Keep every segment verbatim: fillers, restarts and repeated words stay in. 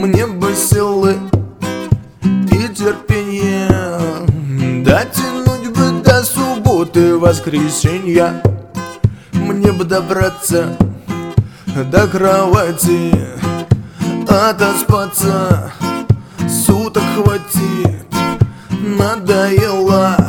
Мне бы силы и терпение дотянуть бы до субботы, воскресенья. Мне бы добраться до кровати, отоспаться суток хватит. Надоело,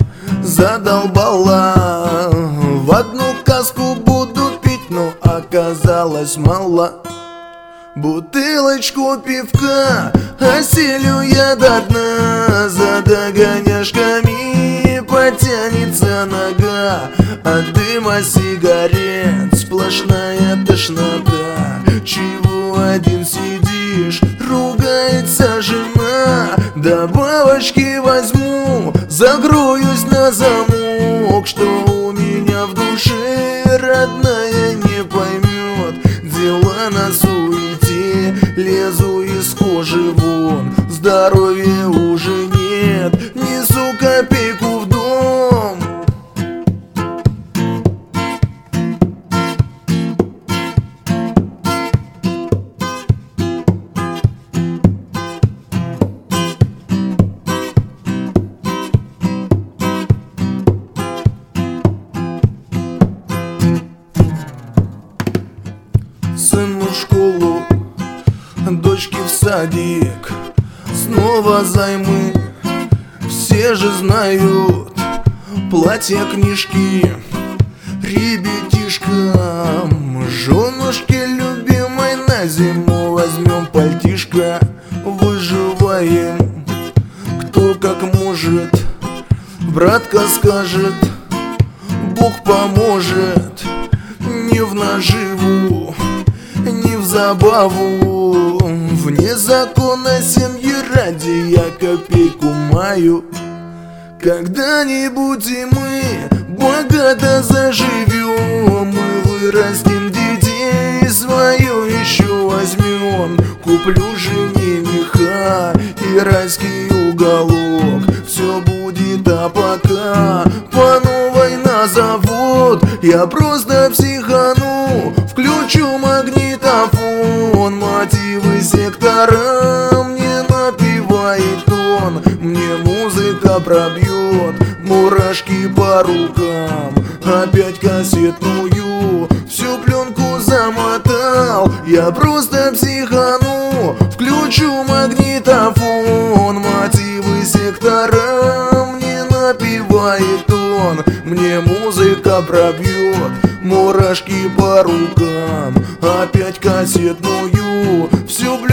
задолбала. В одну каску буду пить, но оказалось мало. Бутылочку пивка осилю я до дна. За догоняшками потянется нога. От дыма сигарет сплошная тошнота. Чего один сидишь, ругается жена. Добавочки возьму, закроюсь на замок. Что у меня в душе родная не поймет. Дела на суете, лезу из кожи вон. Здоровья уже нет, несу копейку в дом. Сыну в школу, дочке в садик, снова займы, все же знают. Платья, книжки ребятишкам, женушке любимой на зиму возьмем пальтишко. Выживаем, кто как может. Братка скажет, Бог поможет. Не в наживу, не в забаву, вне закона семьи ради я копейку маю. Когда-нибудь и мы богато заживем. Мы вырастим детей, свое еще возьмем. Куплю жене меха и райский уголок. Все будет, а пока по новой на завод. Я просто психану, включу магнитофон. Мотивы сектора мне напевает он. Мне музыка пробьет мурашки по рукам. Опять кассетную всю пленку замотал. Я просто психану, включу магнитофон. Мотивы сектора мне напевает он. Мне музыка пробьет мурашки по рукам. Опять кассетную всю